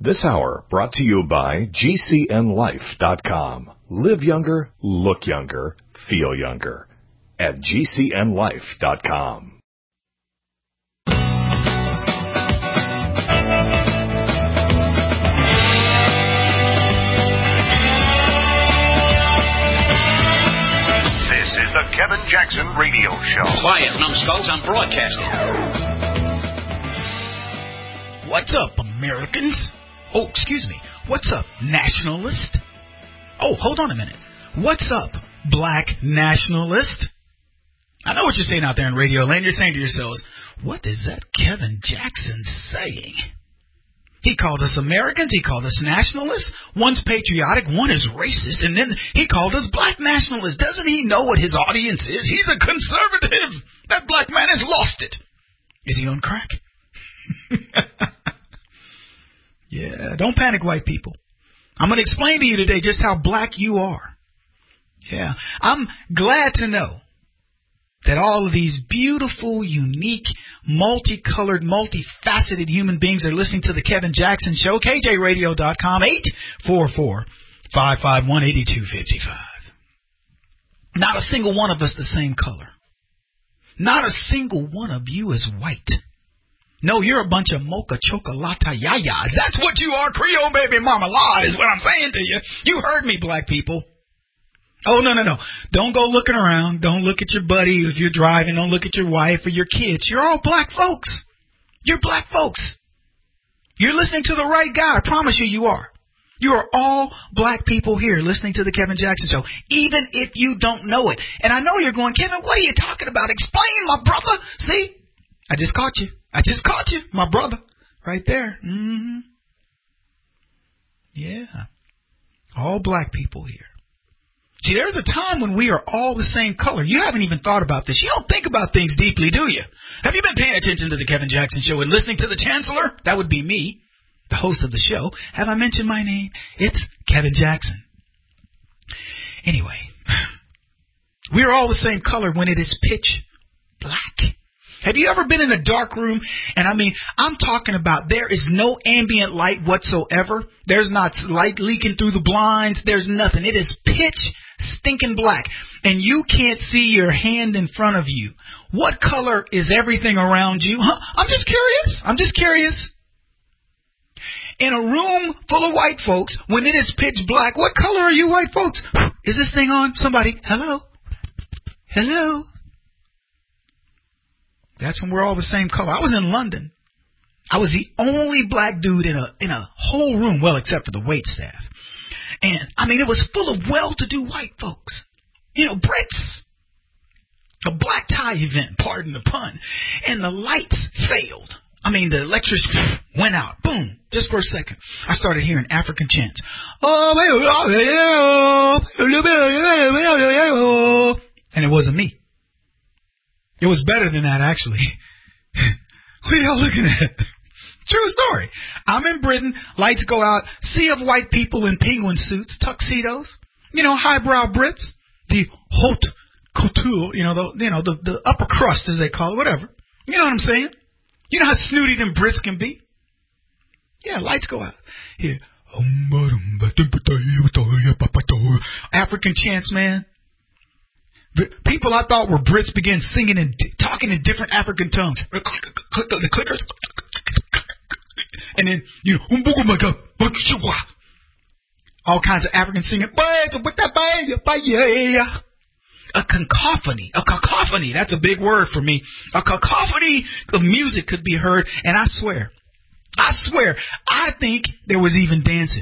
This hour brought to you by GCNLife.com. Live younger, look younger, feel younger. At GCNLife.com. This is the Kevin Jackson Radio Show. Quiet, numbskulls, I'm broadcasting. What's up, Americans? Oh, excuse me. What's up, nationalist? Oh, hold on a minute. What's up, black nationalist? I know what you're saying out there in radio land. You're saying to yourselves, what is that Kevin Jackson saying? He called us Americans. He called us nationalists. One's patriotic, one is racist, and then he called us black nationalists. Doesn't he know what his audience is? He's a conservative. That black man has lost it. Is he on crack? Yeah, don't panic, white people. I'm going to explain to you today just how black you are. Yeah, I'm glad to know that all of these beautiful, unique, multicolored, multifaceted human beings are listening to the Kevin Jackson Show, KJRadio.com, 844-551-8255. Not a single one of us the same color. Not a single one of you is white. No, you're a bunch of mocha chocolata yayas. That's what you are, Creole baby marmalade is what I'm saying to you. You heard me, black people. Oh, no. Don't go looking around. Don't look at your buddy if you're driving. Don't look at your wife or your kids. You're all black folks. You're black folks. You're listening to the right guy. I promise you are. You are all black people here listening to the Kevin Jackson Show, even if you don't know it. And I know you're going, Kevin, what are you talking about? Explain, my brother. See, I just caught you. My brother. Right there. Mm-hmm. Yeah. All black people here. See, there's a time when we are all the same color. You haven't even thought about this. You don't think about things deeply, do you? Have you been paying attention to the Kevin Jackson Show and listening to the Chancellor? That would be me, the host of the show. Have I mentioned my name? It's Kevin Jackson. Anyway, we are all the same color when it is pitch black. Have you ever been in a dark room? And I'm talking about there is no ambient light whatsoever. There's not light leaking through the blinds. There's nothing. It is pitch stinking black. And you can't see your hand in front of you. What color is everything around you? Huh? I'm just curious. In a room full of white folks, when it is pitch black, what color are you white folks? Is this thing on? Somebody, hello? That's when we're all the same color. I was in London. I was the only black dude in a whole room, well, except for the wait staff. And, it was full of well-to-do white folks. Brits. A black tie event, pardon the pun. And the lights failed. The electricity went out. Boom. Just for a second. I started hearing African chants. And it wasn't me. It was better than that, actually. What are y'all looking at? True story. I'm in Britain. Lights go out. Sea of white people in penguin suits, tuxedos. Highbrow Brits. The haute couture. The upper crust, as they call it. Whatever. You know what I'm saying? You know how snooty them Brits can be? Yeah, lights go out. Here. African chants, man. People I thought were Brits began singing and talking in different African tongues. The clickers. And then, all kinds of African singing. A cacophony. That's a big word for me. A cacophony of music could be heard. And I swear, I think there was even dancing.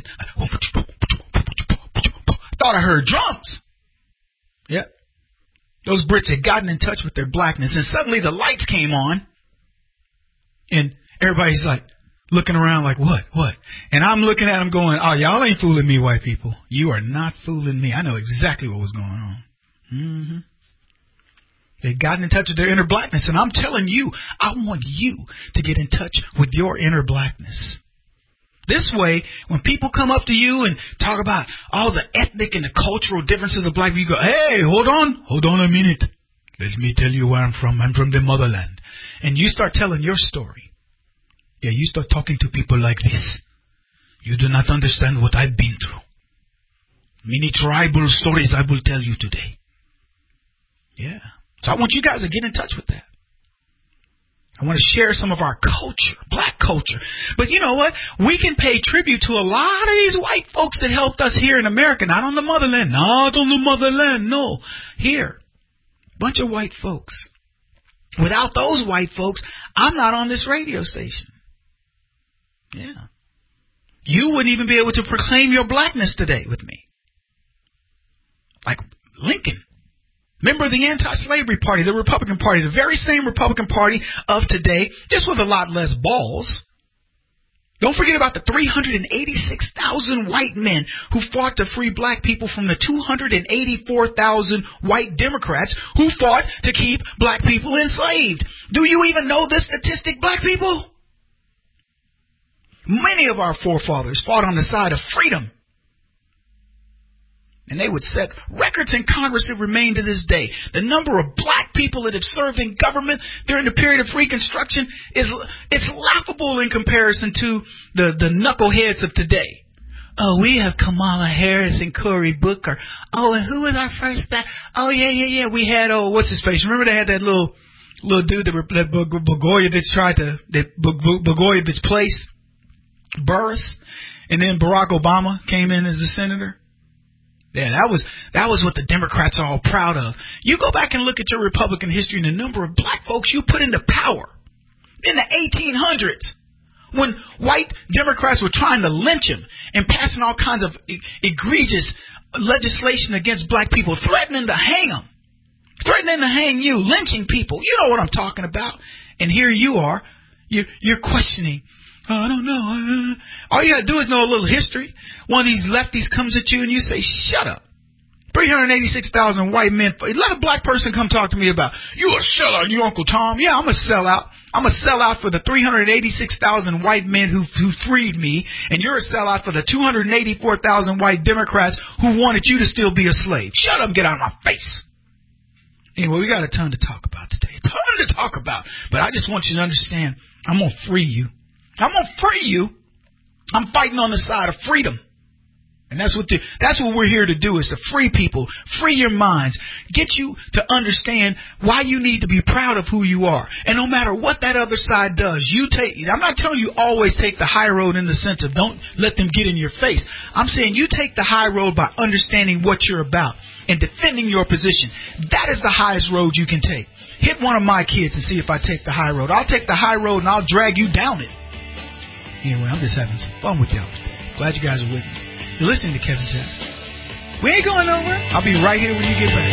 Thought I heard drums. Yep. Those Brits had gotten in touch with their blackness, and suddenly the lights came on, and everybody's like looking around like, what? And I'm looking at them going, oh, y'all ain't fooling me, white people. You are not fooling me. I know exactly what was going on. Mm-hmm. They'd gotten in touch with their inner blackness, and I'm telling you, I want you to get in touch with your inner blackness. This way, when people come up to you and talk about all the ethnic and the cultural differences of black people, you go, hey, hold on a minute. Let me tell you where I'm from. I'm from the motherland. And you start telling your story. Yeah, you start talking to people like this. You do not understand what I've been through. Many tribal stories I will tell you today. Yeah. So I want you guys to get in touch with that. I want to share some of our culture, black culture. But you know what? We can pay tribute to a lot of these white folks that helped us here in America. Not on the motherland. Not on the motherland. No. Here. Bunch of white folks. Without those white folks, I'm not on this radio station. Yeah. You wouldn't even be able to proclaim your blackness today with me. Like Lincoln. Member of the anti-slavery party, the Republican Party, the very same Republican Party of today, just with a lot less balls. Don't forget about the 386,000 white men who fought to free black people from the 284,000 white Democrats who fought to keep black people enslaved. Do you even know this statistic, black people? Many of our forefathers fought on the side of freedom. And they would set records in Congress that remain to this day. The number of black people that have served in government during the period of Reconstruction it's laughable in comparison to the knuckleheads of today. Oh, we have Kamala Harris and Cory Booker. Oh, and who was our first guy? Oh, yeah. We had, what's his face? Remember they had that little dude that Blagojevich place, Burris, and then Barack Obama came in as a senator. Yeah, that was what the Democrats are all proud of. You go back and look at your Republican history and the number of black folks you put into power in the 1800s when white Democrats were trying to lynch him and passing all kinds of egregious legislation against black people, threatening to hang them, threatening to hang you, lynching people. You know what I'm talking about. And here you are, you're questioning. I don't know. All you got to do is know a little history. One of these lefties comes at you and you say, shut up. 386,000 white men. Let a black person come talk to me about, you a sellout, you Uncle Tom. Yeah, I'm a sellout. I'm a sellout for the 386,000 white men who freed me. And you're a sellout for the 284,000 white Democrats who wanted you to still be a slave. Shut up and get out of my face. Anyway, we got a ton to talk about today. A ton to talk about. But I just want you to understand, I'm going to free you. I'm going to free you. I'm fighting on the side of freedom. And that's what we're here to do, is to free people, free your minds, get you to understand why you need to be proud of who you are. And no matter what that other side does, I'm not telling you always take the high road in the sense of don't let them get in your face. I'm saying you take the high road by understanding what you're about and defending your position. That is the highest road you can take. Hit one of my kids and see if I take the high road. I'll take the high road and I'll drag you down it. Anyway, I'm just having some fun with y'all today. Glad you guys are with me. You're listening to Kevin Jackson. We ain't going nowhere. I'll be right here when you get back.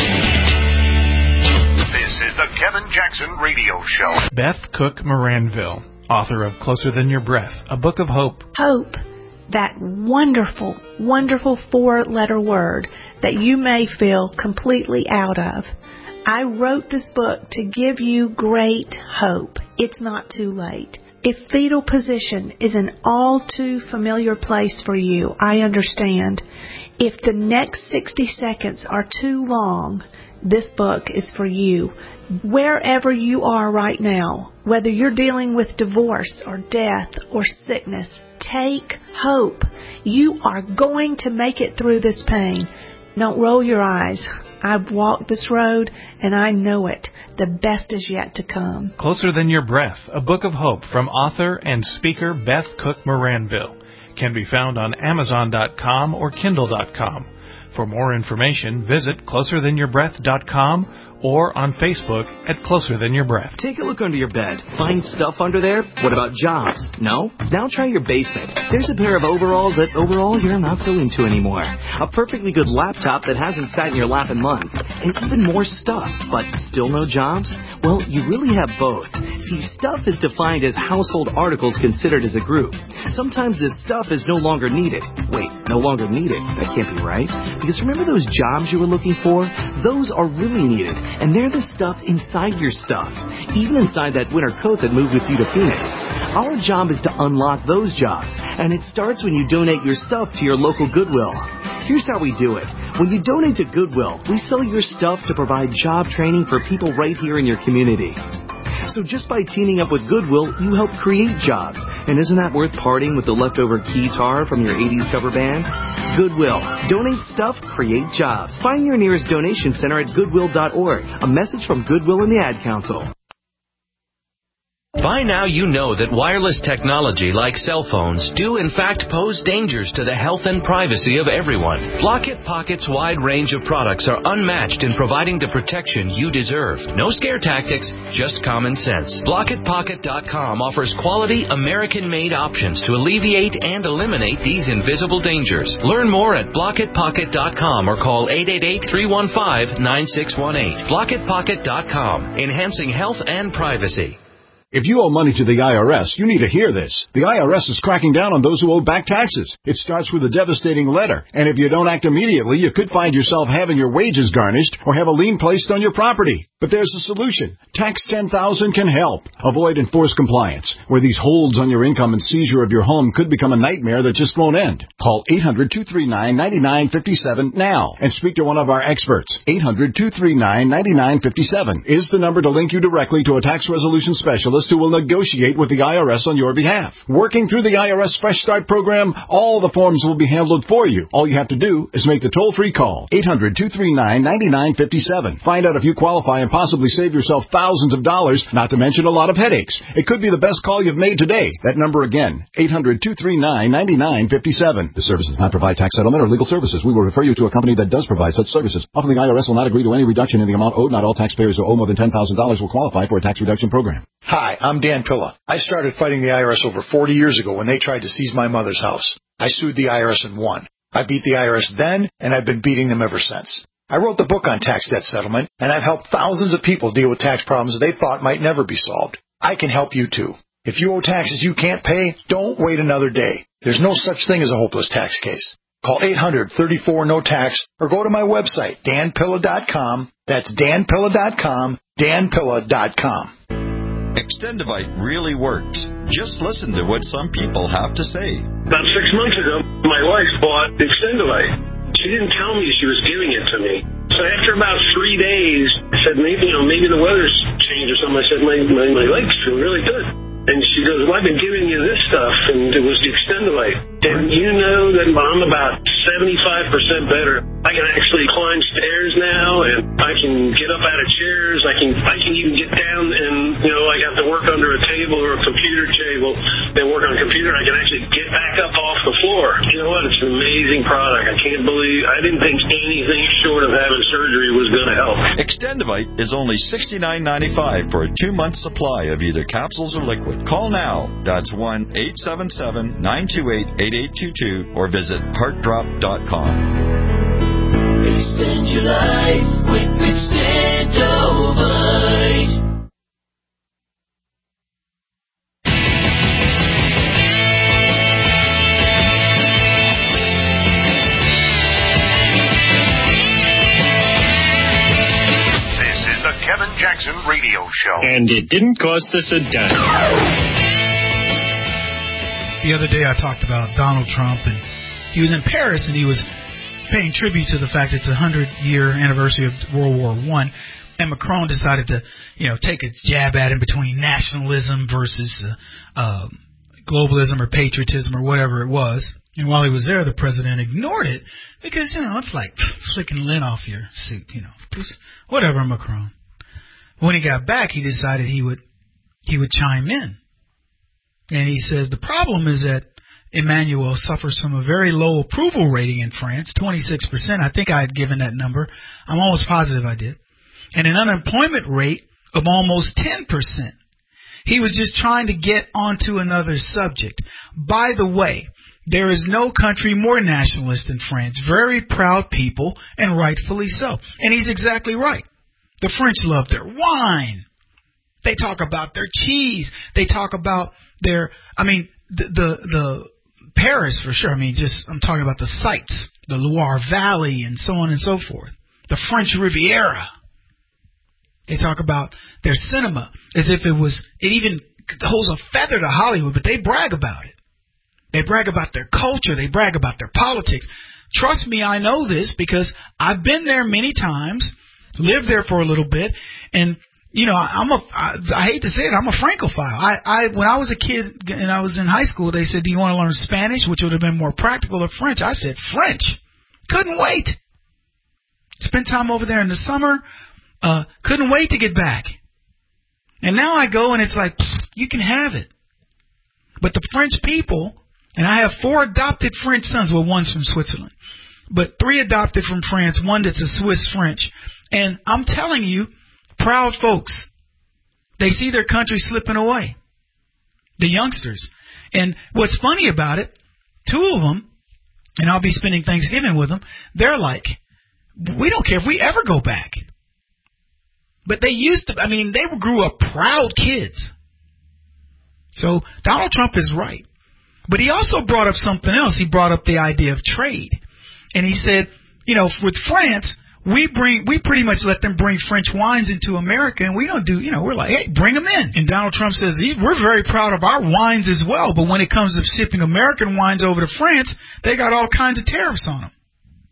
This is the Kevin Jackson Radio Show. Beth Cook Moranville, author of Closer Than Your Breath, a book of hope. Hope, that wonderful, wonderful 4-letter word that you may feel completely out of. I wrote this book to give you great hope. It's not too late. If fetal position is an all too familiar place for you, I understand. If the next 60 seconds are too long, this book is for you. Wherever you are right now, whether you're dealing with divorce or death or sickness, take hope. You are going to make it through this pain. Don't roll your eyes. I've walked this road, and I know it. The best is yet to come. Closer Than Your Breath, a book of hope from author and speaker Beth Cook Moranville. Can be found on Amazon.com or Kindle.com. For more information, visit closerthanyourBreath.com or on Facebook at Closer Than Your Breath. Take a look under your bed. Find stuff under there? What about jobs? No? Now try your basement. There's a pair of overalls that overall you're not so into anymore. A perfectly good laptop that hasn't sat in your lap in months. And even more stuff, but still no jobs? Well, you really have both. See, stuff is defined as household articles considered as a group. Sometimes this stuff is no longer needed. Wait, no longer needed? That can't be right. Because remember those jobs you were looking for? Those are really needed. And they're the stuff inside your stuff, even inside that winter coat that moved with you to Phoenix. Our job is to unlock those jobs, and it starts when you donate your stuff to your local Goodwill. Here's how we do it. When you donate to Goodwill, we sell your stuff to provide job training for people right here in your community. So just by teaming up with Goodwill, you help create jobs. And isn't that worth parting with the leftover guitar from your 80s cover band? Goodwill. Donate stuff, create jobs. Find your nearest donation center at goodwill.org. A message from Goodwill and the Ad Council. By now you know that wireless technology like cell phones do in fact pose dangers to the health and privacy of everyone. Blockit Pocket's wide range of products are unmatched in providing the protection you deserve. No scare tactics, just common sense. BlockitPocket.com offers quality American-made options to alleviate and eliminate these invisible dangers. Learn more at BlockitPocket.com or call 888-315-9618. BlockitPocket.com, enhancing health and privacy. If you owe money to the IRS, you need to hear this. The IRS is cracking down on those who owe back taxes. It starts with a devastating letter, and if you don't act immediately, you could find yourself having your wages garnished or have a lien placed on your property. But there's a solution. Tax 10,000 can help. Avoid enforced compliance, where these holds on your income and seizure of your home could become a nightmare that just won't end. Call 800-239-9957 now and speak to one of our experts. 800-239-9957 is the number to link you directly to a tax resolution specialist who will negotiate with the IRS on your behalf. Working through the IRS Fresh Start program, all the forms will be handled for you. All you have to do is make the toll-free call, 800-239-9957. Find out if you qualify and possibly save yourself thousands of dollars, not to mention a lot of headaches. It could be the best call you've made today. That number again, 800-239-9957. The service does not provide tax settlement or legal services. We will refer you to a company that does provide such services. Often the IRS will not agree to any reduction in the amount owed. Not all taxpayers who owe more than $10,000 will qualify for a tax reduction program. Hi, I'm Dan Pilla. I started fighting the IRS over 40 years ago when they tried to seize my mother's house. I sued the IRS and won. I beat the IRS then, and I've been beating them ever since. I wrote the book on tax debt settlement, and I've helped thousands of people deal with tax problems they thought might never be solved. I can help you too. If you owe taxes you can't pay, don't wait another day. There's no such thing as a hopeless tax case. Call 800-34-NO-TAX or go to my website, danpilla.com. That's danpilla.com, danpilla.com. Extendivite really works. Just listen to what some people have to say. About 6 months ago, my wife bought Extendivite. She didn't tell me she was giving it to me. So after about 3 days, I said, maybe the weather's changed or something. I said, my legs feel really good. And she goes, well, I've been giving you this stuff, and it was the Extendivite. And you know that I'm about 75% better. I can actually climb stairs now, and I can get up out of chairs. I can even get down and, I have to work under a table or a computer table and work on a computer. I can actually get back up off the floor. You know what? It's an amazing product. I didn't think anything short of having surgery was going to help. Extendivite is only $69.95 for a 2-month supply of either capsules or liquid. Call now. That's 1-877-928-8822 or visit heartdrop.com. Extend your life with Extendivite. Kevin Jackson Radio Show. And it didn't cost us a dime. The other day I talked about Donald Trump, and he was in Paris, and he was paying tribute to the fact it's a 100-year anniversary of World War I, and Macron decided to, take a jab at him between nationalism versus globalism or patriotism or whatever it was. And while he was there, the president ignored it because, it's like flicking lint off your suit, Just whatever, Macron. When he got back, he decided he would chime in. And he says the problem is that Emmanuel suffers from a very low approval rating in France, 26%. I think I had given that number. I'm almost positive I did. And an unemployment rate of almost 10%. He was just trying to get onto another subject. By the way, there is no country more nationalist than France. Very proud people, and rightfully so. And he's exactly right. The French love their wine. They talk about their cheese. They talk about the Paris for sure. I'm talking about the sights, the Loire Valley and so on and so forth. The French Riviera. They talk about their cinema as if it even holds a feather to Hollywood, but they brag about it. They brag about their culture. They brag about their politics. Trust me, I know this because I've been there many times, lived there for a little bit, and I hate to say it, I'm a Francophile. When I was a kid and I was in high school, they said, do you want to learn Spanish, which would have been more practical, or French? I said, French. Couldn't wait. Spent time over there in the summer. Couldn't wait to get back. And now I go and it's like, you can have it. But the French people, and I have 4 adopted French sons. Well, one's from Switzerland. But 3 adopted from France, one that's a Swiss French. And I'm telling you, proud folks, they see their country slipping away. The youngsters. And what's funny about it, 2 of them, and I'll be spending Thanksgiving with them, they're like, we don't care if we ever go back. But they they grew up proud kids. So Donald Trump is right. But he also brought up something else. He brought up the idea of trade. And he said, with France, we pretty much let them bring French wines into America, and we don't do, we're like, hey, bring them in. And Donald Trump says, we're very proud of our wines as well, but when it comes to shipping American wines over to France, they got all kinds of tariffs on them.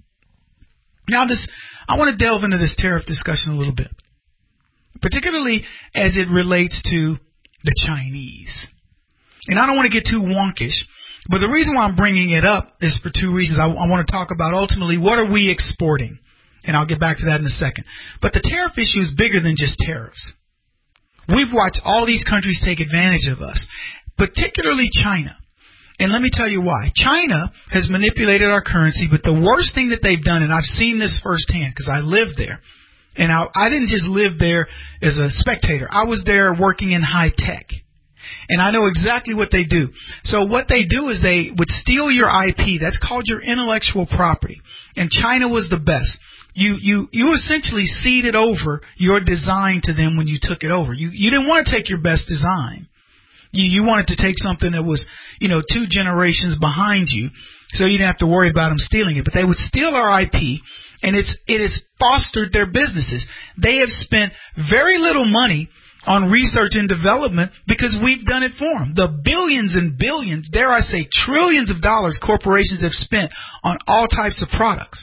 Now I want to delve into this tariff discussion a little bit, particularly as it relates to the Chinese. And I don't want to get too wonkish, but the reason why I'm bringing it up is for 2 reasons. I want to talk about ultimately what are we exporting, and I'll get back to that in a second. But the tariff issue is bigger than just tariffs. We've watched all these countries take advantage of us, particularly China. And let me tell you why. China has manipulated our currency, but the worst thing that they've done, and I've seen this firsthand because I lived there, and I didn't just live there as a spectator. I was there working in high tech. And I know exactly what they do. So what they do is they would steal your IP. That's called your intellectual property. And China was the best. You essentially ceded over your design to them when you took it over. You didn't want to take your best design. You wanted to take something that was, 2 generations behind you, so you didn't have to worry about them stealing it. But they would steal our IP, and it has fostered their businesses. They have spent very little money on research and development because we've done it for them. The billions and billions, dare I say trillions of dollars corporations have spent on all types of products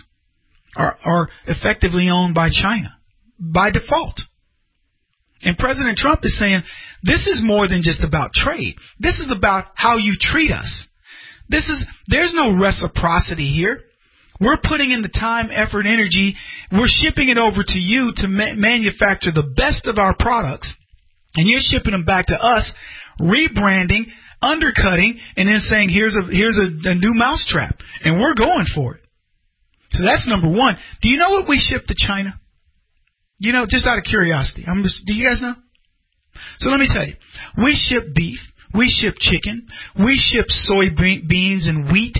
are effectively owned by China by default. And President Trump is saying this is more than just about trade. This is about how you treat us. There's no reciprocity here. We're putting in the time, effort, energy. We're shipping it over to you to manufacture the best of our products. And you're shipping them back to us, rebranding, undercutting, and then saying, here's a new mousetrap. And we're going for it. So that's number one. Do you know what we ship to China? Just out of curiosity. Do you guys know? So let me tell you. We ship beef. We ship chicken. We ship soybeans and wheat.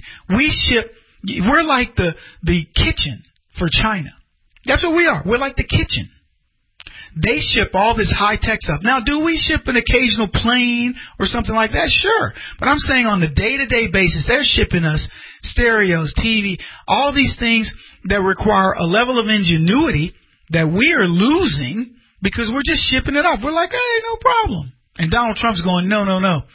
We're like the kitchen for China. That's what we are. We're like the kitchen. They ship all this high-tech stuff. Now, do we ship an occasional plane or something like that? Sure. But I'm saying on the day-to-day basis, they're shipping us stereos, TV, all these things that require a level of ingenuity that we are losing because we're just shipping it off. We're like, hey, no problem. And Donald Trump's going, no.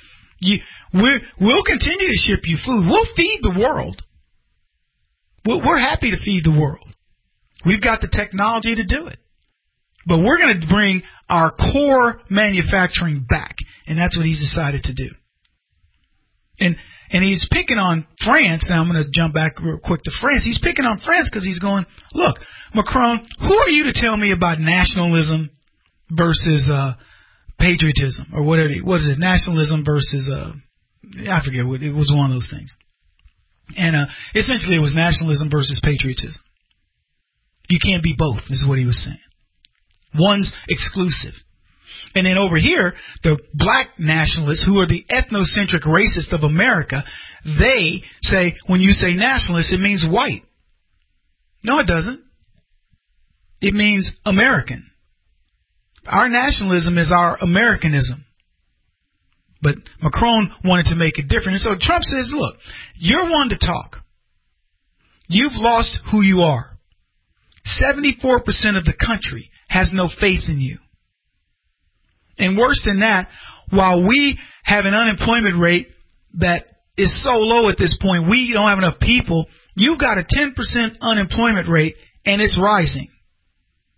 We'll continue to ship you food. We'll feed the world. We're happy to feed the world. We've got the technology to do it. But we're going to bring our core manufacturing back. And that's what he's decided to do. And he's picking on France. Now I'm going to jump back real quick to France. He's picking on France because he's going, look, Macron, who are you to tell me about nationalism versus patriotism or whatever? What is it? Nationalism versus, I forget. It was one of those things. And essentially it was nationalism versus patriotism. You can't be both is what he was saying. One's exclusive. And then over here, the black nationalists, who are the ethnocentric racists of America, they say, when you say nationalist, it means white. No, it doesn't. It means American. Our nationalism is our Americanism. But Macron wanted to make it different. And so Trump says, look, you're one to talk. You've lost who you are. 74% of the country has no faith in you. And worse than that, while we have an unemployment rate that is so low at this point, we don't have enough people, you've got a 10% unemployment rate and it's rising.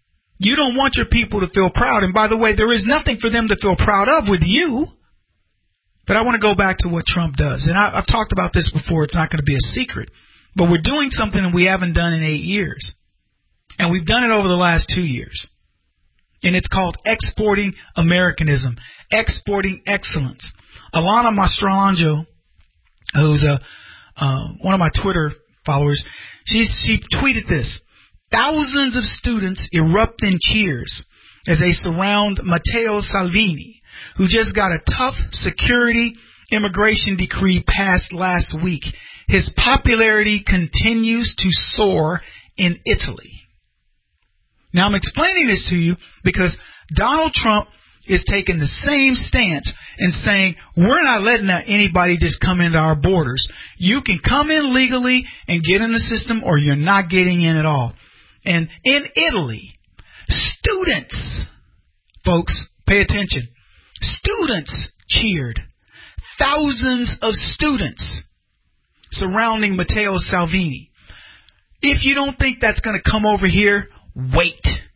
You don't want your people to feel proud. And by the way, there is nothing for them to feel proud of with you. But I want to go back to what Trump does. And I've talked about this before. It's not going to be a secret. But we're doing something that we haven't done in 8 years. And we've done it over the last 2 years. And it's called exporting Americanism, exporting excellence. Alana Mastrangelo, who's one of my Twitter followers, she tweeted this. Thousands of students erupt in cheers as they surround Matteo Salvini, who just got a tough security immigration decree passed last week. His popularity continues to soar in Italy. Now, I'm explaining this to you because Donald Trump is taking the same stance and saying, we're not letting anybody just come into our borders. You can come in legally and get in the system, or you're not getting in at all. And in Italy, students, folks, pay attention, students cheered. Thousands of students surrounding Matteo Salvini. If you don't think that's going to come over here, wait.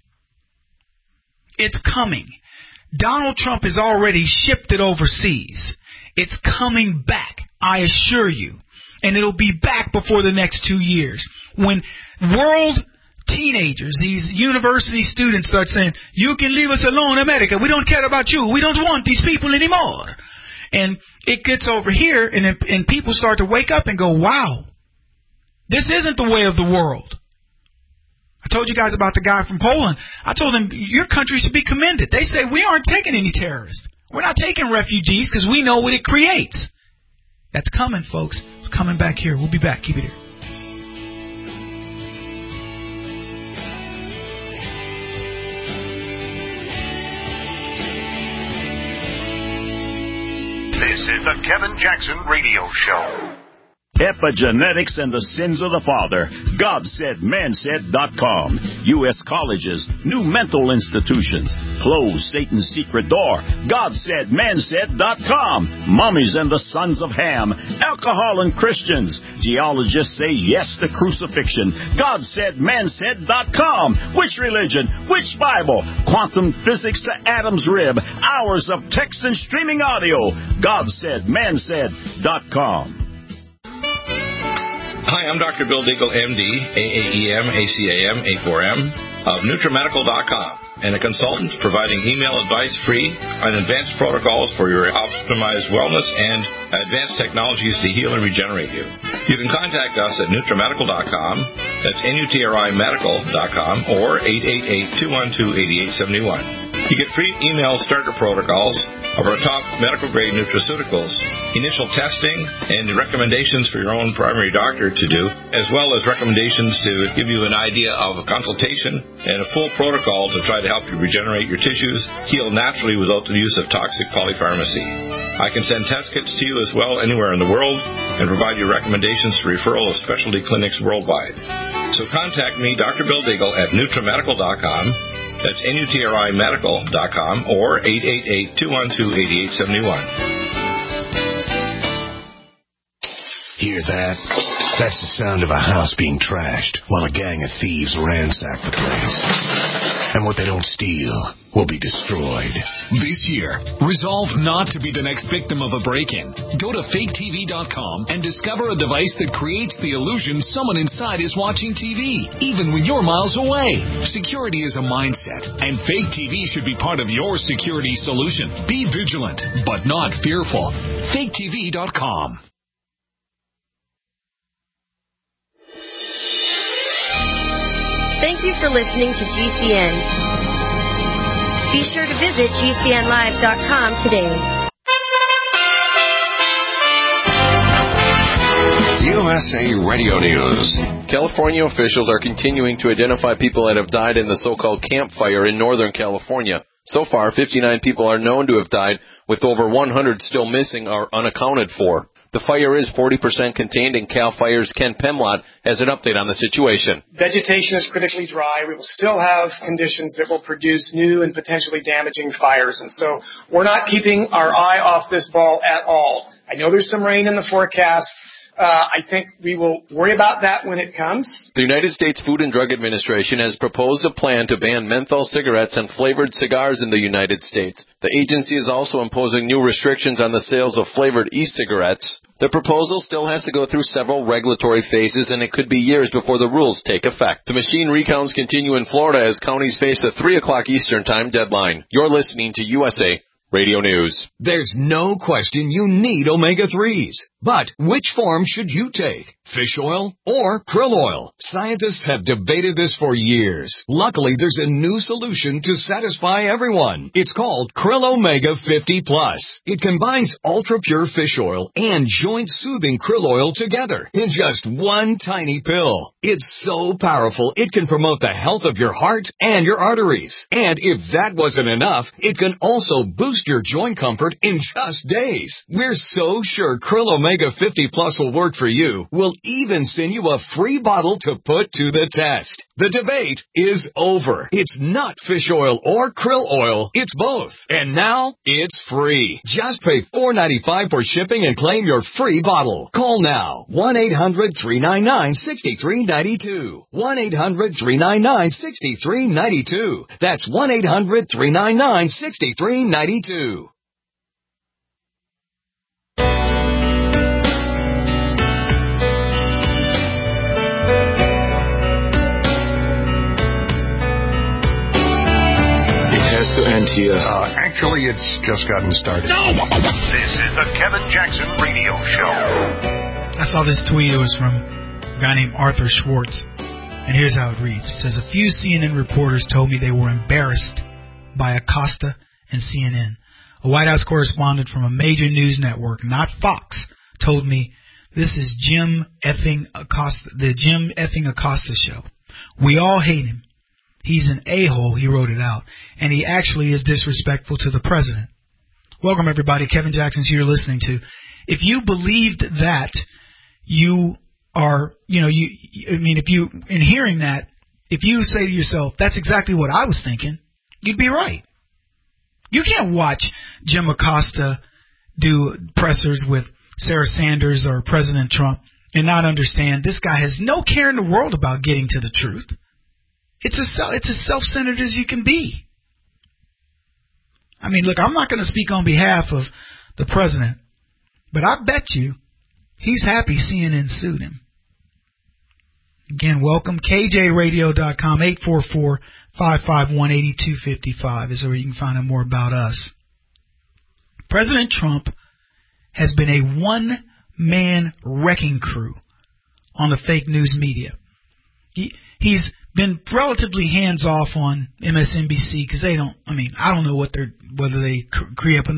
It's coming. Donald Trump has already shipped it overseas. It's coming back, I assure you. And it'll be back before the next 2 years. When world teenagers, these university students start saying, you can leave us alone, America. We don't care about you. We don't want these people anymore. And it gets over here, and people start to wake up and go, wow, this isn't the way of the world. I told you guys about the guy from Poland. I told him, your country should be commended. They say, we aren't taking any terrorists. We're not taking refugees because we know what it creates. That's coming, folks. It's coming back here. We'll be back. Keep it here. This is the Kevin Jackson Radio Show. Epigenetics and the Sins of the Father. GodSaidManSaid.com. U.S. colleges, new mental institutions. Close Satan's secret door. GodSaidManSaid.com. Mummies and the Sons of Ham. Alcohol and Christians. Geologists say yes to crucifixion. GodSaidManSaid.com. Which religion? Which Bible? Quantum physics to Adam's rib. Hours of text and streaming audio. GodSaidManSaid.com. Hi, I'm Dr. Bill Deagle, MD, AAEM, ACAM, A4M, of NutriMedical.com, and a consultant providing email advice free on advanced protocols for your optimized wellness and advanced technologies to heal and regenerate you. You can contact us at NutriMedical.com, that's NutriMedical.com, or 888-212-8871. You get free email starter protocols of our top medical-grade nutraceuticals, initial testing, and recommendations for your own primary doctor to do, as well as recommendations to give you an idea of a consultation and a full protocol to try to help you regenerate your tissues, heal naturally without the use of toxic polypharmacy. I can send test kits to you as well anywhere in the world and provide you recommendations for referral of specialty clinics worldwide. So contact me, Dr. Bill Deagle, at NutriMedical.com. That's NutriMedical.com or 888-212-8871. Hear that? That's the sound of a house being trashed while a gang of thieves ransack the place. And what they don't steal will be destroyed. This year, resolve not to be the next victim of a break-in. Go to faketv.com and discover a device that creates the illusion someone inside is watching TV, even when you're miles away. Security is a mindset, and Fake TV should be part of your security solution. Be vigilant, but not fearful. faketv.com. Thank you for listening to GCN. Be sure to visit GCNlive.com today. USA Radio News. California officials are continuing to identify people that have died in the so-called Camp Fire in Northern California. So far, 59 people are known to have died, with over 100 still missing or unaccounted for. The fire is 40% contained, and CAL FIRE's Ken Pemlott has an update on the situation. Vegetation is critically dry. We will still have conditions that will produce new and potentially damaging fires. And so we're not keeping our eye off this ball at all. I know there's some rain in the forecast. I think we will worry about that when it comes. The United States Food and Drug Administration has proposed a plan to ban menthol cigarettes and flavored cigars in the United States. The agency is also imposing new restrictions on the sales of flavored e-cigarettes. The proposal still has to go through several regulatory phases, and it could be years before the rules take effect. The machine recounts continue in Florida as counties face a 3 o'clock Eastern Time deadline. You're listening to USA Radio News. There's no question you need omega-3s. But which form should you take? Fish oil or krill oil? Scientists have debated this for years. Luckily, there's a new solution to satisfy everyone. It's called Krill Omega 50 Plus. It combines ultra-pure fish oil and joint-soothing krill oil together in just one tiny pill. It's so powerful, it can promote the health of your heart and your arteries. And if that wasn't enough, it can also boost your joint comfort in just days. We're so sure Krill Omega 50 Plus will work for you. We'll even send you a free bottle to put to the test. The debate is over. It's not fish oil or krill oil. It's both. And now it's free. Just pay $4.95 for shipping and claim your free bottle. Call now. 1-800-399-6392. 1-800-399-6392. That's 1-800-399-6392. To end here. Actually, it's just gotten started. No! This is the Kevin Jackson Radio Show. I saw this tweet. It was from a guy named Arthur Schwartz. And here's how it reads. It says, a few CNN reporters told me they were embarrassed by Acosta and CNN. A White House correspondent from a major news network, not Fox, told me this is Jim effing Acosta, the Jim effing Acosta show. We all hate him. He's an a-hole, he wrote it out, and he actually is disrespectful to the president. Welcome, everybody. Kevin Jackson's here listening to. If you believed that, you are, if you, in hearing that, if you say to yourself, that's exactly what I was thinking, you'd be right. You can't watch Jim Acosta do pressers with Sarah Sanders or President Trump and not understand this guy has no care in the world about getting to the truth. It's as self-centered as you can be. I mean, look, I'm not going to speak on behalf of the president, but I bet you he's happy CNN sued him. Again, welcome. KJRadio.com, 844-551-8255 is where you can find out more about us. President Trump has been a one-man wrecking crew on the fake news media. He's been relatively hands-off on MSNBC because I don't know whether they create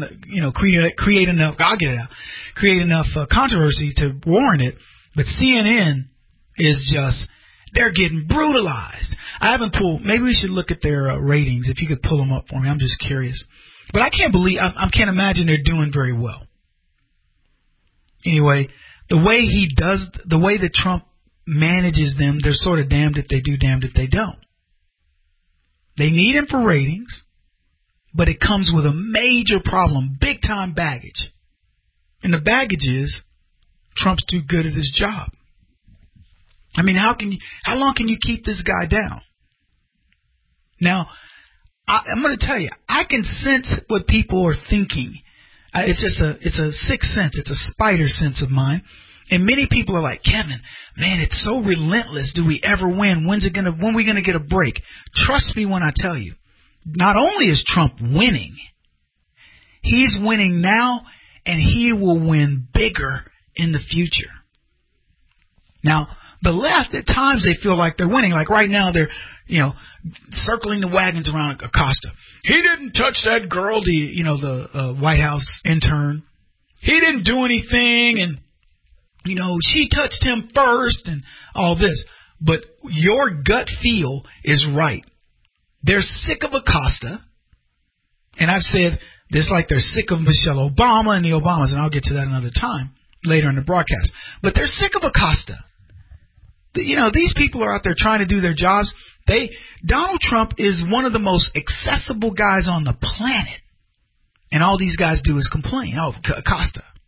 enough controversy to warrant it, but CNN is just, they're getting brutalized. I haven't pulled, maybe we should look at their ratings, if you could pull them up for me, I'm just curious. But I can't imagine they're doing very well. Anyway, the way that Trump manages them, they're sort of damned if they do, damned if they don't. They need him for ratings, but it comes with a major problem, big time baggage. And the baggage is Trump's too good at his job. I mean, how long can you keep this guy down? Now, I'm going to tell you, I can sense what people are thinking. It's a sixth sense. It's a spider sense of mine. And many people are like, Kevin, man, it's so relentless. Do we ever win? When are we going to get a break? Trust me when I tell you, not only is Trump winning, he's winning now, and he will win bigger in the future. Now, the left, at times, they feel like they're winning. Like right now, they're, circling the wagons around Acosta. He didn't touch that girl, the White House intern. He didn't do anything, and she touched him first and all this. But your gut feel is right. They're sick of Acosta. And I've said this like they're sick of Michelle Obama and the Obamas, and I'll get to that another time later in the broadcast. But they're sick of Acosta. These people are out there trying to do their jobs. Donald Trump is one of the most accessible guys on the planet. And all these guys do is complain. Oh, Acosta.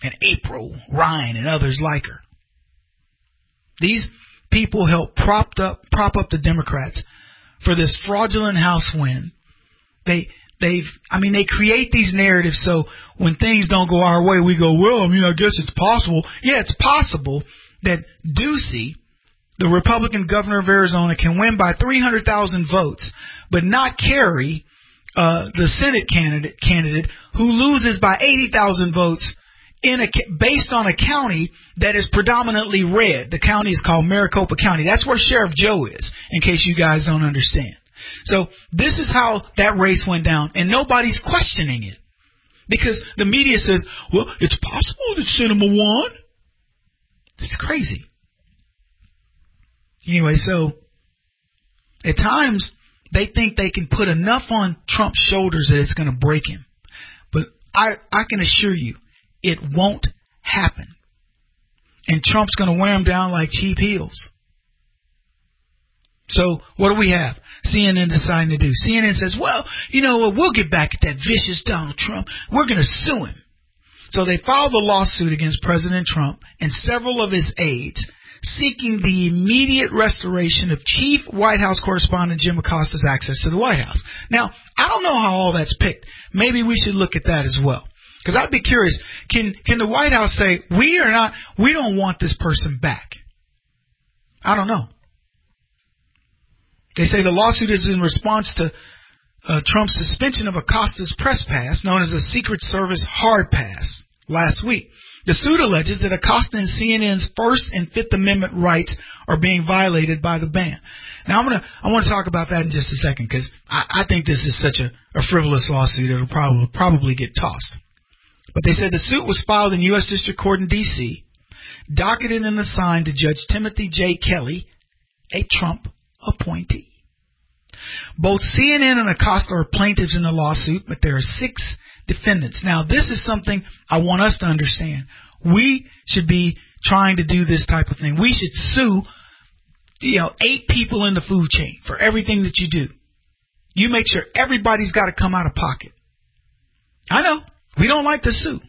and April Ryan and others like her. These people help prop up the Democrats for this fraudulent House win. They create these narratives so when things don't go our way, we go, well, I guess it's possible. Yeah, it's possible that Ducey, the Republican governor of Arizona, can win by 300,000 votes, but not carry the Senate candidate who loses by 80,000 votes based on a county that is predominantly red. The county is called Maricopa County. That's where Sheriff Joe is, in case you guys don't understand. So this is how that race went down, and nobody's questioning it. Because the media says, well, it's possible that Sinema won. It's crazy. Anyway, so at times they think they can put enough on Trump's shoulders that it's going to break him. But I can assure you, it won't happen. And Trump's going to wear him down like cheap heels. So what do we have? CNN deciding to do. CNN says, well, we'll get back at that vicious Donald Trump. We're going to sue him. So they filed a lawsuit against President Trump and several of his aides, seeking the immediate restoration of Chief White House Correspondent Jim Acosta's access to the White House. Now, I don't know how all that's picked. Maybe we should look at that as well. Because I'd be curious, can the White House say, we don't want this person back? I don't know. They say the lawsuit is in response to Trump's suspension of Acosta's press pass, known as a Secret Service hard pass, last week. The suit alleges that Acosta and CNN's First and Fifth Amendment rights are being violated by the ban. Now, I want to talk about that in just a second, because I think this is such a frivolous lawsuit it'll probably get tossed. But they said the suit was filed in U.S. District Court in D.C., docketed and assigned to Judge Timothy J. Kelly, a Trump appointee. Both CNN and Acosta are plaintiffs in the lawsuit, but there are 6 defendants. Now, this is something I want us to understand. We should be trying to do this type of thing. We should sue, 8 people in the food chain for everything that you do. You make sure everybody's got to come out of pocket. I know. We don't like to sue.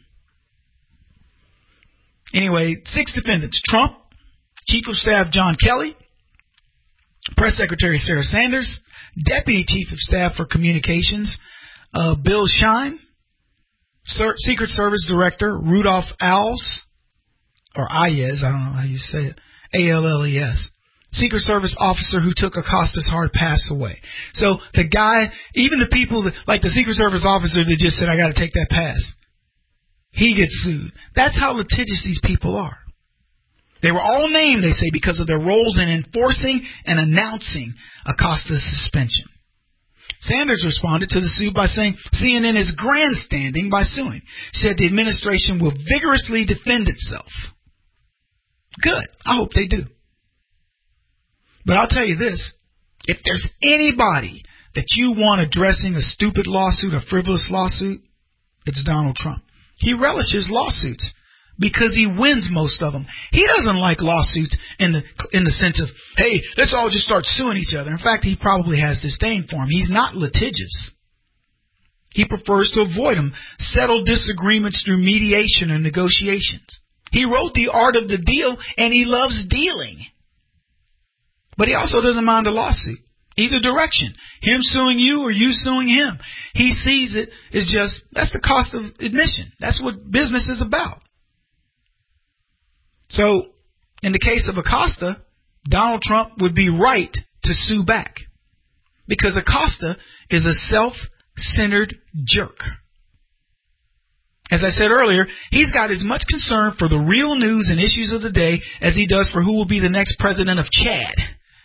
Anyway, 6 defendants. Trump, Chief of Staff John Kelly, Press Secretary Sarah Sanders, Deputy Chief of Staff for Communications Bill Shine, Secret Service Director Rudolph Alles, or Ayes, I don't know how you say it, A-L-L-E-S. Secret Service officer who took Acosta's hard pass away. So the guy, even the people that, like the Secret Service officer that just said, I got to take that pass, he gets sued. That's how litigious these people are. They were all named, they say, because of their roles in enforcing and announcing Acosta's suspension. Sanders responded to the suit by saying CNN is grandstanding by suing. She said the administration will vigorously defend itself. Good. I hope they do. But I'll tell you this. If there's anybody that you want addressing a stupid lawsuit, a frivolous lawsuit, it's Donald Trump. He relishes lawsuits because he wins most of them. He doesn't like lawsuits in the sense of, hey, let's all just start suing each other. In fact, he probably has disdain for them. He's not litigious. He prefers to avoid them, settle disagreements through mediation and negotiations. He wrote The Art of the Deal, and he loves dealing. But he also doesn't mind a lawsuit. Either direction. Him suing you or you suing him. He sees it as just, that's the cost of admission. That's what business is about. So, in the case of Acosta, Donald Trump would be right to sue back. Because Acosta is a self-centered jerk. As I said earlier, he's got as much concern for the real news and issues of the day as he does for who will be the next president of Chad.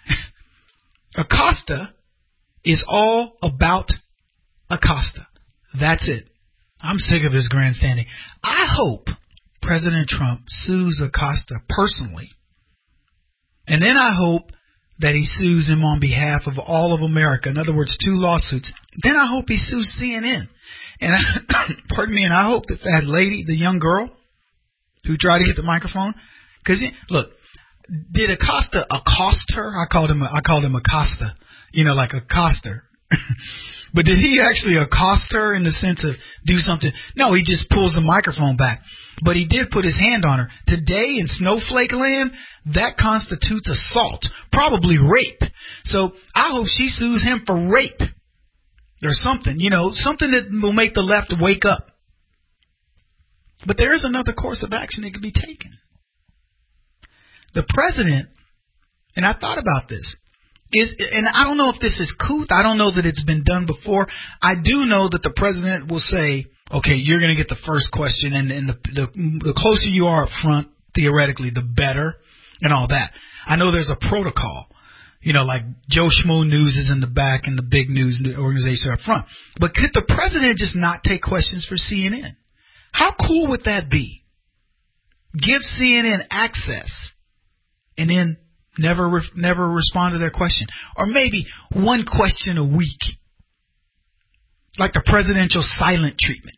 Acosta is all about Acosta. That's it. I'm sick of his grandstanding. I hope President Trump sues Acosta personally. And then I hope that he sues him on behalf of all of America. In other words, 2 lawsuits. Then I hope he sues CNN. And pardon me, and I hope that lady, the young girl who tried to get the microphone, because look, did Acosta accost her? I called him Acosta, like Acosta. But did he actually accost her in the sense of do something? No, he just pulls the microphone back. But he did put his hand on her. Today in Snowflake Land, that constitutes assault, probably rape. So I hope she sues him for rape or something, something that will make the left wake up. But there is another course of action that could be taken. The president, and I thought about this, and I don't know if this is couth. I don't know that it's been done before. I do know that the president will say, okay, you're going to get the first question, and the closer you are up front, theoretically, the better, and all that. I know there's a protocol. Like Joe Schmo News is in the back and the big news organizations are up front. But could the president just not take questions for CNN? How cool would that be? Give CNN access and then never respond to their question. Or maybe one question a week. Like the presidential silent treatment.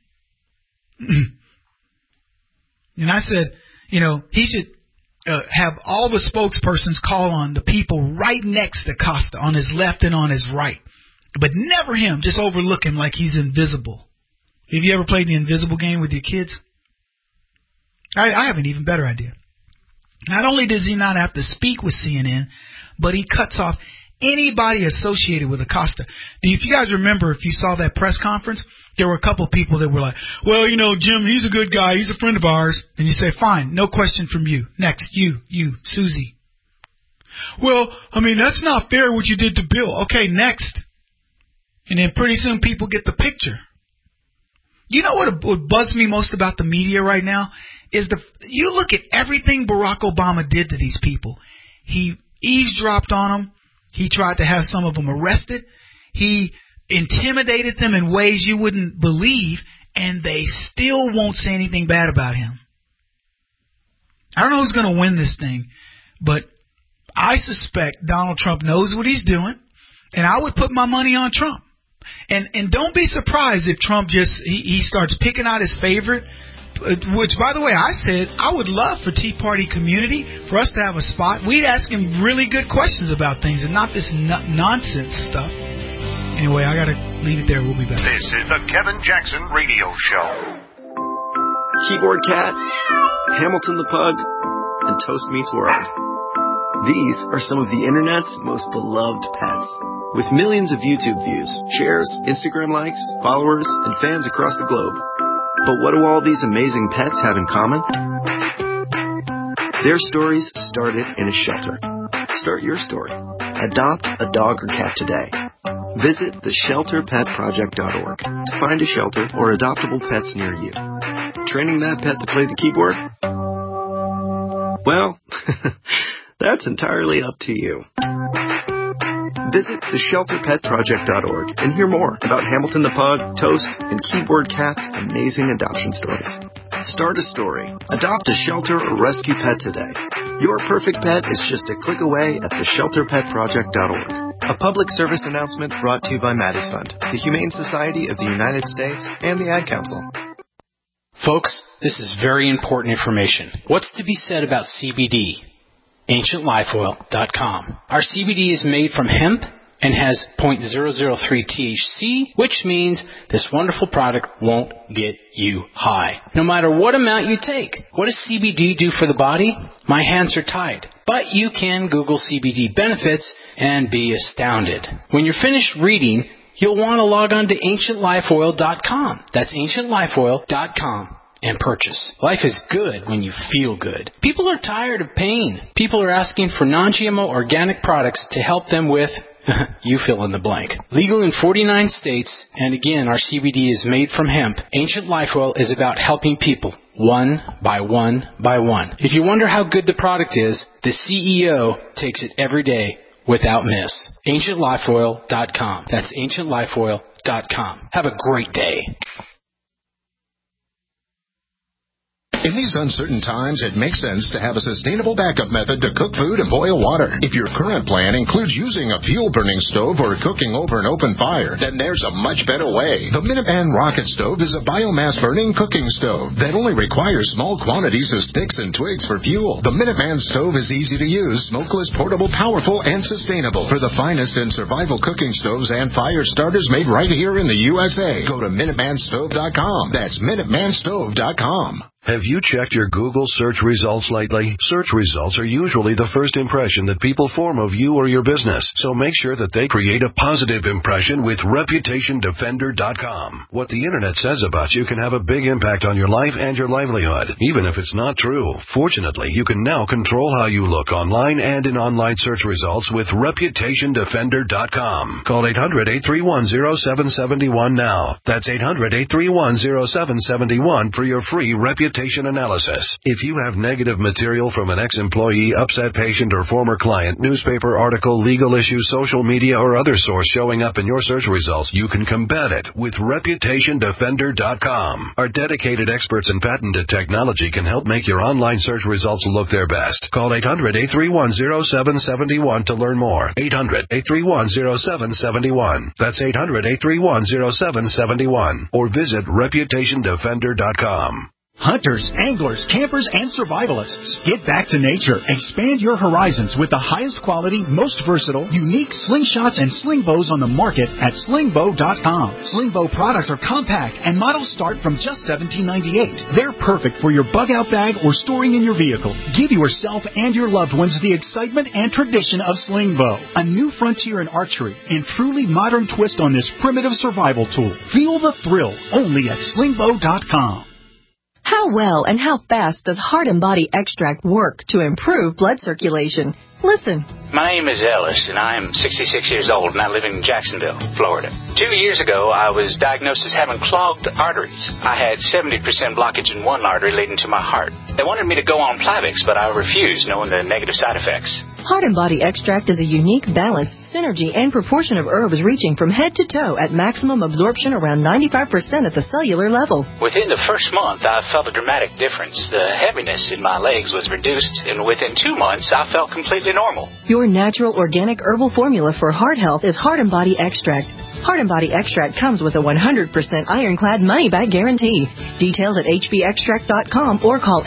And I said, he should have all the spokespersons call on the people right next to Costa, on his left and on his right. But never him, just overlook him like he's invisible. Have you ever played the invisible game with your kids? I have an even better idea. Not only does he not have to speak with CNN, but he cuts off anybody associated with Acosta. If you guys remember, if you saw that press conference, there were a couple of people that were like, well, Jim, he's a good guy. He's a friend of ours. And you say, fine, no question from you. Next, you, Susie. Well, that's not fair what you did to Bill. Okay, next. And then pretty soon people get the picture. You know what bugs me most about the media right now? Is you look at everything Barack Obama did to these people. He eavesdropped on them. He tried to have some of them arrested. He intimidated them in ways you wouldn't believe, and they still won't say anything bad about him. I don't know who's going to win this thing, but I suspect Donald Trump knows what he's doing, and I would put my money on Trump. And don't be surprised if Trump he starts picking out his favorite. Which, by the way, I said I would love for Tea Party community for us to have a spot. We'd ask him really good questions about things and not this nonsense stuff. Anyway, I got to leave it there. We'll be back. This is the Kevin Jackson Radio Show. Keyboard Cat, Hamilton the Pug, and Toast Meets World. These are some of the Internet's most beloved pets. With millions of YouTube views, shares, Instagram likes, followers, and fans across the globe. But what do all these amazing pets have in common? Their stories started in a shelter. Start your story. Adopt a dog or cat today. Visit theshelterpetproject.org to find a shelter or adoptable pets near you. Training that pet to play the keyboard? Well, that's entirely up to you. Visit theshelterpetproject.org and hear more about Hamilton the Pug, Toast, and Keyboard Cat's amazing adoption stories. Start a story. Adopt a shelter or rescue pet today. Your perfect pet is just a click away at theshelterpetproject.org. A public service announcement brought to you by Maddie's Fund, the Humane Society of the United States, and the Ad Council. Folks, this is very important information. What's to be said about CBD? AncientLifeOil.com. Our CBD is made from hemp and has 0.003 THC, which means this wonderful product won't get you high, no matter what amount you take. What does CBD do for the body? My hands are tied. But you can Google CBD benefits and be astounded. When you're finished reading, you'll want to log on to AncientLifeOil.com. That's AncientLifeOil.com. And purchase. Life is good when you feel good. People are tired of pain. People are asking for non-GMO organic products to help them with, you fill in the blank. Legal in 49 states, and again, our CBD is made from hemp. Ancient Life Oil is about helping people, one by one by one. If you wonder how good the product is, the CEO takes it every day without miss. AncientLifeOil.com. That's AncientLifeOil.com. Have a great day. In these uncertain times, it makes sense to have a sustainable backup method to cook food and boil water. If your current plan includes using a fuel-burning stove or cooking over an open fire, then there's a much better way. The Minuteman Rocket Stove is a biomass-burning cooking stove that only requires small quantities of sticks and twigs for fuel. The Minuteman stove is easy to use, smokeless, portable, powerful, and sustainable. For the finest in survival cooking stoves and fire starters made right here in the USA, go to MinutemanStove.com. That's MinutemanStove.com. Have you checked your Google search results lately? Search results are usually the first impression that people form of you or your business, so make sure that they create a positive impression with ReputationDefender.com. What the Internet says about you can have a big impact on your life and your livelihood, even if it's not true. Fortunately, you can now control how you look online and in online search results with ReputationDefender.com. Call 800-831-0771 now. That's 800-831-0771 for your free reputation analysis. If you have negative material from an ex-employee, upset patient, or former client, newspaper article, legal issue, social media, or other source showing up in your search results, you can combat it with ReputationDefender.com. Our dedicated experts in patented technology can help make your online search results look their best. Call 800-831-0771 to learn more. 800-831-0771. That's 800-831-0771. Or visit ReputationDefender.com. Hunters, anglers, campers, and survivalists. Get back to nature. Expand your horizons with the highest quality, most versatile, unique slingshots and sling bows on the market at slingbow.com. Slingbow products are compact and models start from just $17.98. They're perfect for your bug-out bag or storing in your vehicle. Give yourself and your loved ones the excitement and tradition of Slingbow, a new frontier in archery and truly modern twist on this primitive survival tool. Feel the thrill only at slingbow.com. How well and how fast does Heart and Body Extract work to improve blood circulation? Listen. My name is Ellis, and I am 66 years old, and I live in Jacksonville, Florida. 2 years ago, I was diagnosed as having clogged arteries. I had 70% blockage in one artery leading to my heart. They wanted me to go on Plavix, but I refused, knowing the negative side effects. Heart and Body Extract is a unique balance, synergy, and proportion of herbs reaching from head to toe at maximum absorption around 95% at the cellular level. Within the first month, I felt a dramatic difference. The heaviness in my legs was reduced, and within 2 months, I felt completely normal. Your natural organic herbal formula for heart health is Heart and Body Extract. Heart and Body Extract comes with a 100% ironclad money-back guarantee. Details at hbextract.com or call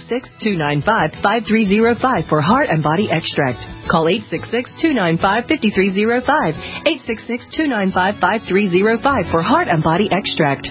866-295-5305 for Heart and Body Extract. Call 866-295-5305. 866-295-5305 for Heart and Body Extract.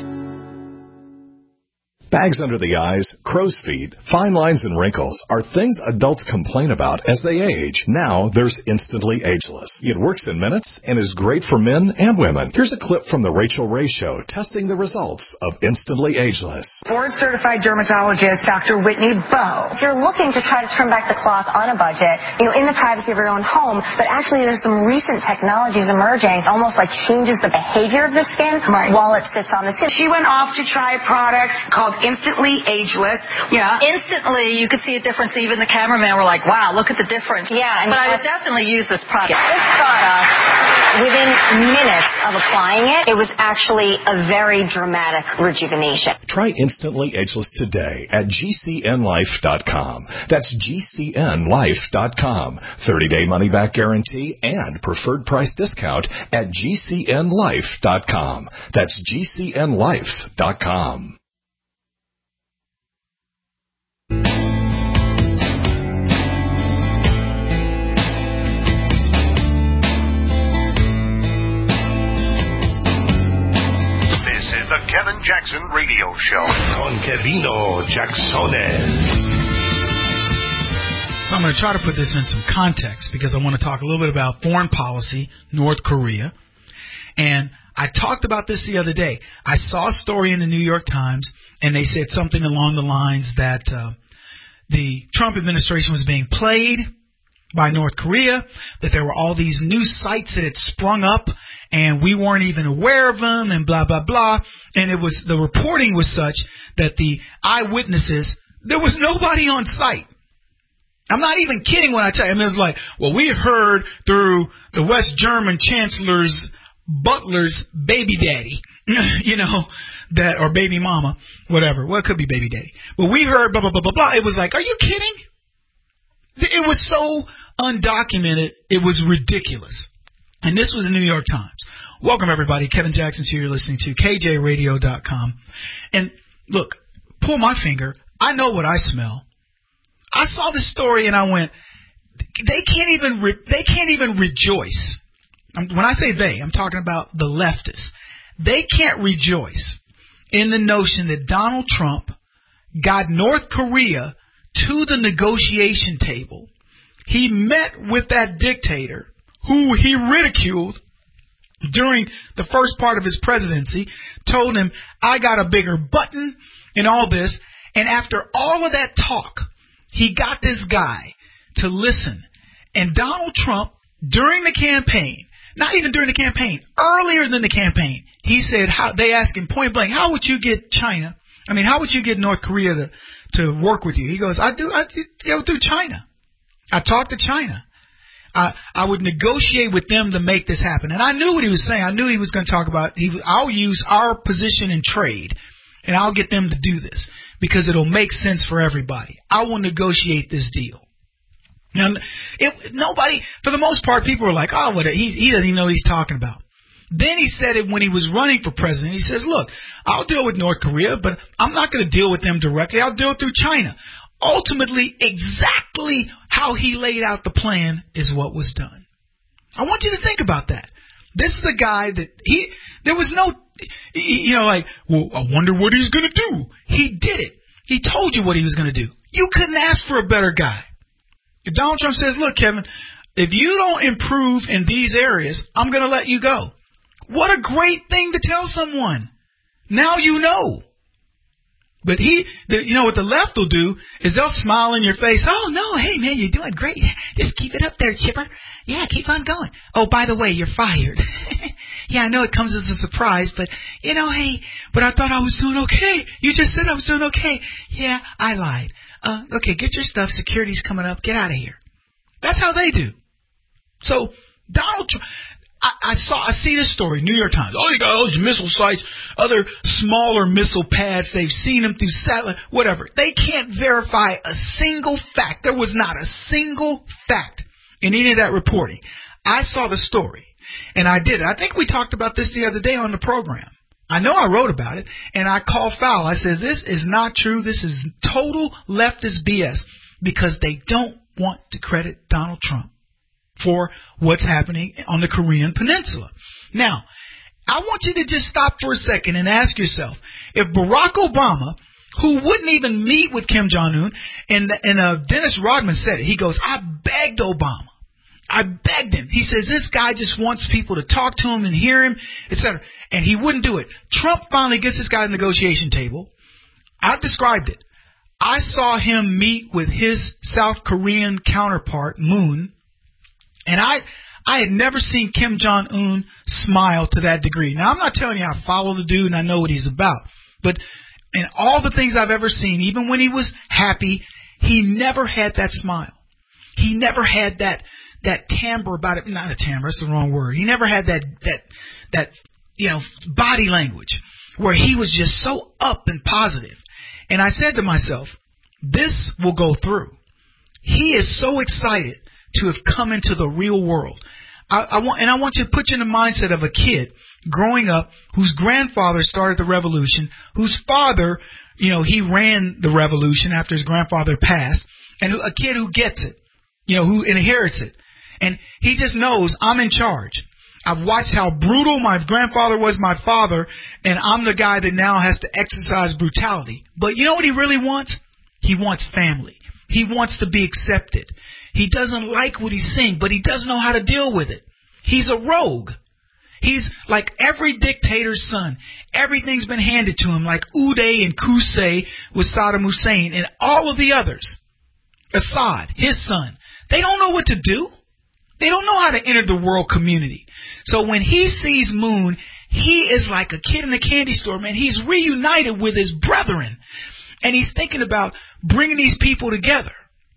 Bags under the eyes, crow's feet, fine lines, and wrinkles are things adults complain about as they age. Now there's Instantly Ageless. It works in minutes and is great for men and women. Here's a clip from the Rachel Ray Show testing the results of Instantly Ageless. Board-certified dermatologist Dr. Whitney Bowe. If you're looking to try to trim back the cloth on a budget, in the privacy of your own home, but actually there's some recent technologies emerging, almost like changes the behavior of the skin while it sits on the skin. She went off to try a product called Instantly Ageless. Yeah, instantly you could see a difference. Even the cameraman were like, wow, look at the difference. Yeah. But I would definitely use this product. This product, within minutes of applying it, it was actually a very dramatic rejuvenation. Try Instantly Ageless today at GCNlife.com. That's GCNlife.com. 30-day money-back guarantee and preferred price discount at GCNlife.com. That's GCNlife.com. The Kevin Jackson Radio Show. Con Kevino Jacksones. So I'm going to try to put this in some context because I want to talk a little bit about foreign policy, North Korea. And I talked about this the other day. I saw a story in the New York Times, and they said something along the lines that the Trump administration was being played by North Korea, that there were all these new sites that had sprung up and we weren't even aware of them and blah, blah, blah. And it was, the reporting was such that the eyewitnesses, there was nobody on site. I'm not even kidding when I tell you. I mean, it was like, well, we heard through the West German Chancellor's butler's baby daddy, that, or baby mama, whatever. Well, it could be baby daddy. But we heard blah, blah, blah, blah, blah. It was like, are you kidding? It was so undocumented. It was ridiculous. And this was the New York Times. Welcome, everybody. Kevin Jackson's here. You're listening to KJRadio.com. And look, pull my finger. I know what I smell. I saw this story and I went, they can't even rejoice. When I say they, I'm talking about the leftists. They can't rejoice in the notion that Donald Trump got North Korea to the negotiation table. He met with that dictator who he ridiculed during the first part of his presidency, told him, I got a bigger button and all this. And after all of that talk, he got this guy to listen. And Donald Trump, during the campaign, not even during the campaign, earlier than the campaign, he said, they asked him point blank, how would you get how would you get North Korea to work with you? He goes, I go through China. I talk to China. I would negotiate with them to make this happen. And I knew what he was saying. I knew he was going to talk about, I'll use our position in trade, and I'll get them to do this because it'll make sense for everybody. I will negotiate this deal. Now, nobody, for the most part, people were like, oh, he doesn't even know what he's talking about. Then he said it when he was running for president. He says, look, I'll deal with North Korea, but I'm not going to deal with them directly. I'll deal through China. Ultimately, exactly how he laid out the plan is what was done. I want you to think about that. This is a guy that there was no, well, I wonder what he's going to do. He did it. He told you what he was going to do. You couldn't ask for a better guy. If Donald Trump says, look, Kevin, if you don't improve in these areas, I'm going to let you go. What a great thing to tell someone. Now you know. But what the left will do is they'll smile in your face. Oh, no, hey, man, you're doing great. Just keep it up there, Chipper. Yeah, keep on going. Oh, by the way, you're fired. Yeah, I know it comes as a surprise, but, hey, but I thought I was doing okay. You just said I was doing okay. Yeah, I lied. Okay, get your stuff. Security's coming up. Get out of here. That's how they do. So, Donald Trump, I see this story, New York Times. Oh, you got all these missile sites, other smaller missile pads. They've seen them through satellite, whatever. They can't verify a single fact. There was not a single fact in any of that reporting. I saw the story, and I did it. I think we talked about this the other day on the program. I know I wrote about it, and I called foul. I said, this is not true. This is total leftist BS because they don't want to credit Donald Trump for what's happening on the Korean Peninsula. Now, I want you to just stop for a second and ask yourself, if Barack Obama, who wouldn't even meet with Kim Jong-un, and Dennis Rodman said it, he goes, I begged Obama. I begged him. He says this guy just wants people to talk to him and hear him, etc. And he wouldn't do it. Trump finally gets this guy at the negotiation table. I've described it. I saw him meet with his South Korean counterpart, Moon, and I had never seen Kim Jong-un smile to that degree. Now, I'm not telling you I follow the dude and I know what he's about, but in all the things I've ever seen, even when he was happy, he never had that smile. He never had that timbre about it. Not a timbre, that's the wrong word. He never had that body language where he was just so up and positive. And I said to myself, this will go through. He is so excited to have come into the real world. I want you to put you in the mindset of a kid growing up whose grandfather started the revolution, whose father, he ran the revolution after his grandfather passed, and a kid who gets it, who inherits it. And he just knows, I'm in charge. I've watched how brutal my grandfather was, my father, and I'm the guy that now has to exercise brutality. But you know what he really wants? He wants family. He wants to be accepted. He doesn't like what he's seeing, but he doesn't know how to deal with it. He's a rogue. He's like every dictator's son. Everything's been handed to him, like Uday and Qusay with Saddam Hussein and all of the others. Assad, his son. They don't know what to do. They don't know how to enter the world community. So when he sees Moon, he is like a kid in the candy store, man. He's reunited with his brethren. And he's thinking about bringing these people together.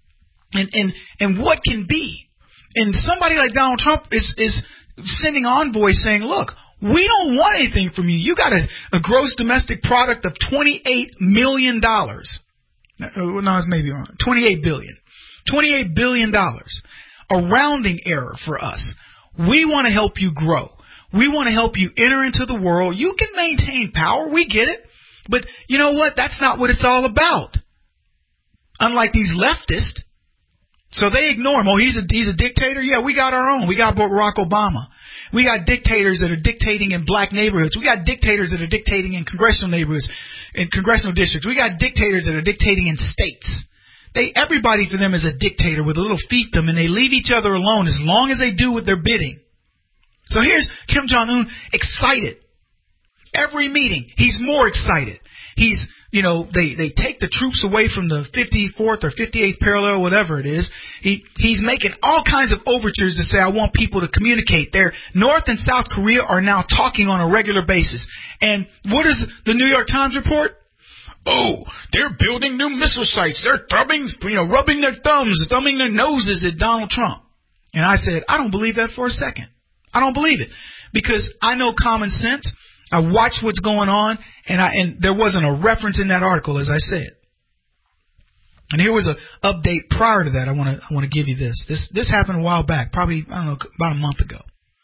And what can be. And somebody like Donald Trump is sending envoys saying, look, We don't want anything from you. You got a gross domestic product of $28 million. No, it's maybe wrong. $28 billion. $28 billion. A rounding error for us. We want to help you grow. We want to help you enter into the world. You can maintain power. We get it. But you know what? That's not what it's all about. Unlike these leftists. So they ignore him. Oh, he's a dictator? Yeah, we got our own. We got Barack Obama. We got dictators that are dictating in black neighborhoods. We got dictators that are dictating in congressional neighborhoods, in congressional districts. We got dictators that are dictating in states. Everybody for them is a dictator with a little fiefdom, and they leave each other alone as long as they do what they're bidding. So here's Kim Jong-un excited. Every meeting, he's more excited. He's, they take the troops away from the 54th or 58th parallel, whatever it is. He's making all kinds of overtures to say, I want people to communicate. North and South Korea are now talking on a regular basis. And what does the New York Times report? Oh, they're building new missile sites. They're rubbing their thumbs, thumbing their noses at Donald Trump. And I said, I don't believe that for a second. I don't believe it. Because I know common sense. I watch what's going on, and there wasn't a reference in that article, as I said. And here was an update prior to that. I want to give you this. This happened a while back, probably, I don't know, about a month ago.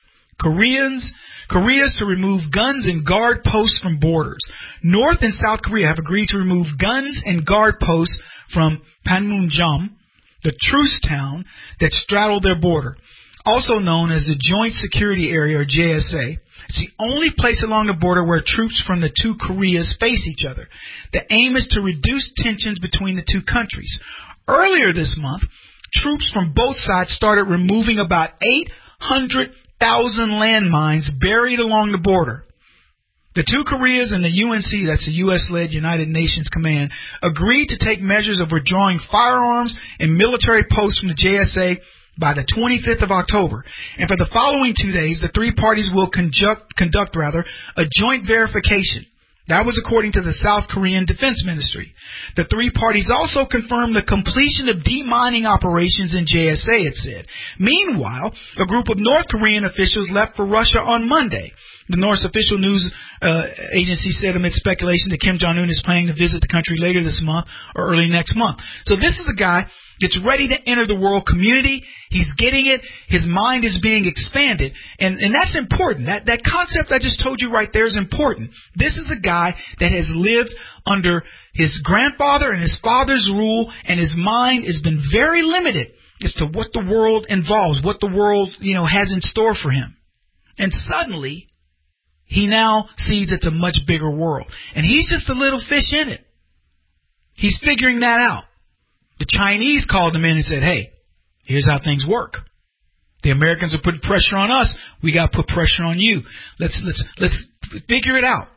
Korea's to remove guns and guard posts from borders. North and South Korea have agreed to remove guns and guard posts from Panmunjom, the truce town that straddled their border, also known as the Joint Security Area, or JSA. It's the only place along the border where troops from the two Koreas face each other. The aim is to reduce tensions between the two countries. Earlier this month, troops from both sides started removing about 800,000 landmines buried along the border. The two Koreas and the UNC, that's the U.S.-led United Nations Command, agreed to take measures of withdrawing firearms and military posts from the JSA by the 25th of October. And for the following 2 days, the three parties will conduct a joint verification. That was according to the South Korean Defense Ministry. The three parties also confirmed the completion of demining operations in JSA, it said. Meanwhile, a group of North Korean officials left for Russia on Monday. The North's official news agency said amid speculation that Kim Jong-un is planning to visit the country later this month or early next month. So this is a guy that's ready to enter the world community. He's getting it. His mind is being expanded. And that's important. That concept I just told you right there is important. This is a guy that has lived under his grandfather and his father's rule, and his mind has been very limited as to what the world involves, what the world, has in store for him. And suddenly, he now sees it's a much bigger world. And he's just a little fish in it. He's figuring that out. The Chinese called him in and said, hey, here's how things work. The Americans are putting pressure on us. We got to put pressure on you. Let's figure it out.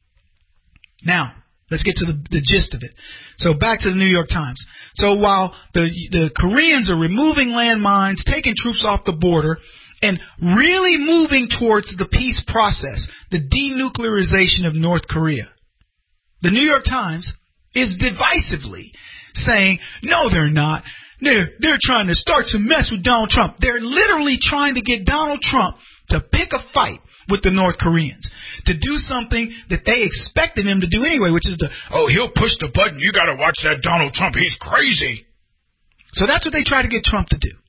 Now, let's get to the gist of it. So back to the New York Times. So while the Koreans are removing landmines, taking troops off the border, and really moving towards the peace process, the denuclearization of North Korea, the New York Times is divisively saying, no, they're not. They're trying to start some mess with Donald Trump. They're literally trying to get Donald Trump to pick a fight with the North Koreans, to do something that they expected him to do anyway, which is he'll push the button. You got to watch that Donald Trump. He's crazy. So that's what they try to get Trump to do.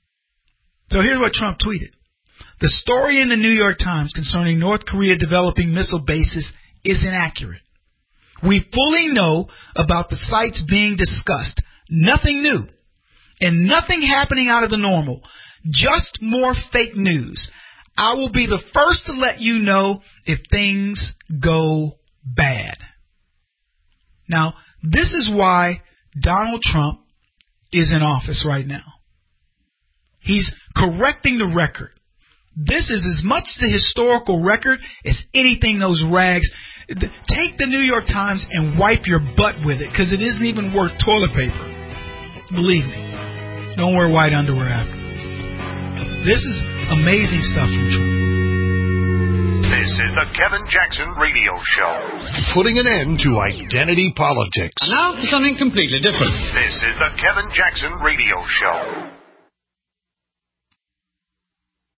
So here's what Trump tweeted. The story in the New York Times concerning North Korea developing missile bases is inaccurate. We fully know about the sites being discussed. Nothing new. And nothing happening out of the normal. Just more fake news. I will be the first to let you know if things go bad. Now, this is why Donald Trump is in office right now. He's correcting the record. This is as much the historical record as anything those rags. Take the New York Times and wipe your butt with it, because it isn't even worth toilet paper. Believe me. Don't wear white underwear after. This is amazing stuff from Trump. This is the Kevin Jackson Radio Show. Putting an end to identity politics. And now for something completely different. This is the Kevin Jackson Radio Show.